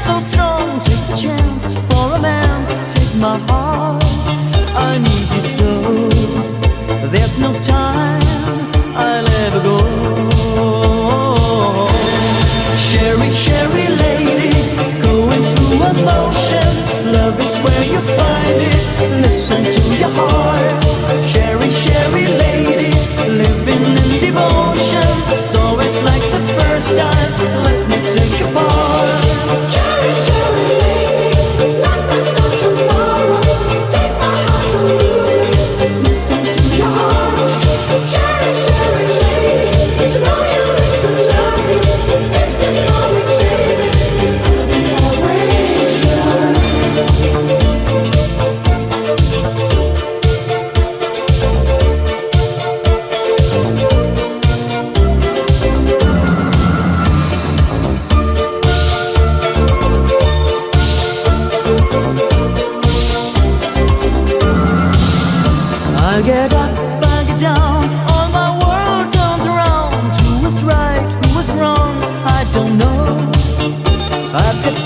so strong, take the chance for a man to take my heart. I need you so, there's no time I'll ever go. Sherry, Sherry lady, going through emotion. Love is where you find it, listen to your heart. Sherry, Sherry lady, living in devotion. It's always like the first time, let me take your part. Sherry, Sherry lady, life is not tomorrow. Take my heart and lose it, listen to your heart. Sherry, Sherry lady, to know you is to love you. If you know me, baby, I'll be always yours. I get up, I get down, all my world turns around. Who was right, who was wrong, I don't know. I've got